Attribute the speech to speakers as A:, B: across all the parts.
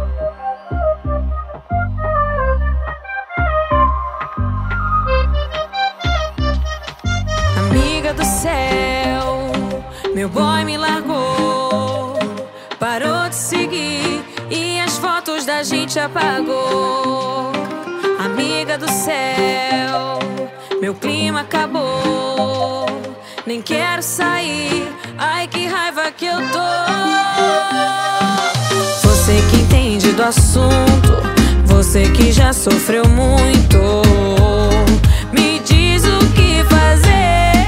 A: Amiga do céu, meu boy me largou, parou de seguir e as fotos da gente apagou. Amiga do céu, meu clima acabou, nem quero sair, ai que raiva que eu tô. Você que entende do assunto, você que já sofreu muito, me diz o que fazer.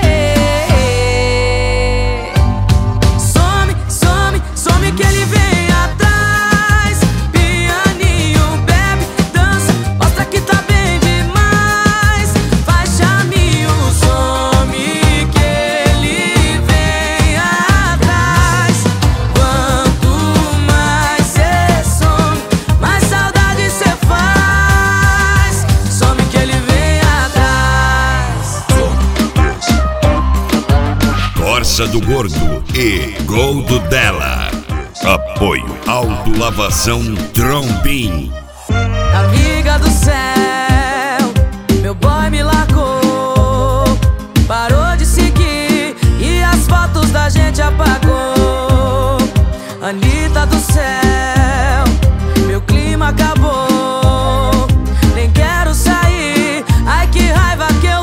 A: Some que ele vem atrás, pianinho, bebe, dança, mostra que tá bem demais, faz charminho, some que ele vem atrás. Quanto mais cê some, mais saudade cê faz, some que ele vem atrás.
B: Corsa do Gordo e Gol do Dela. Apoio Autolavação Trombim.
A: Amiga do céu, meu boy me largou, parou de seguir e as fotos da gente apagou. Anitta do céu, meu clima acabou, nem quero sair, ai que raiva que eu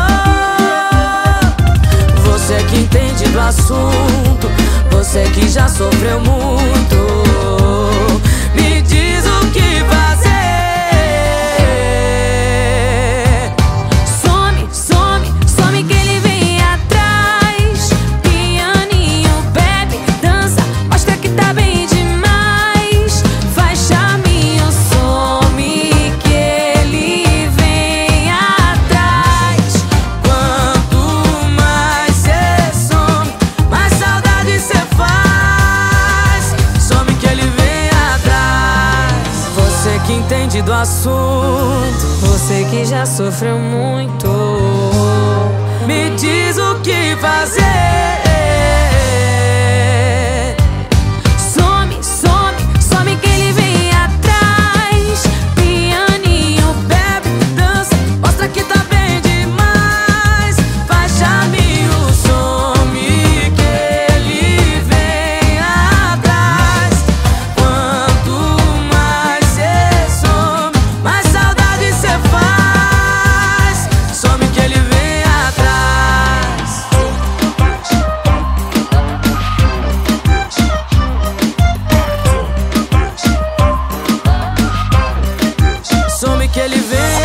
A: tô. Você que entende do assunto, você que já sofreu muito, me diz o que fazer. Some que ele vem atrás, pianinho, bebe, dança, mostra que tá bem demais, faz charminho, some que ele vem atrás. Quanto mais cê some, mais saudade cê faz, some que ele vem atrás. Você que entende do assunto, você que já sofreu muito, me diz o que fazer. Some que ele vem atrás, pianinho, bebe, dança, mostra que tá bem demais, faz charminho, some que ele vem atrás. Quanto mais cê some, mais saudade cê faz, some que ele vem atrás. Some que ele vem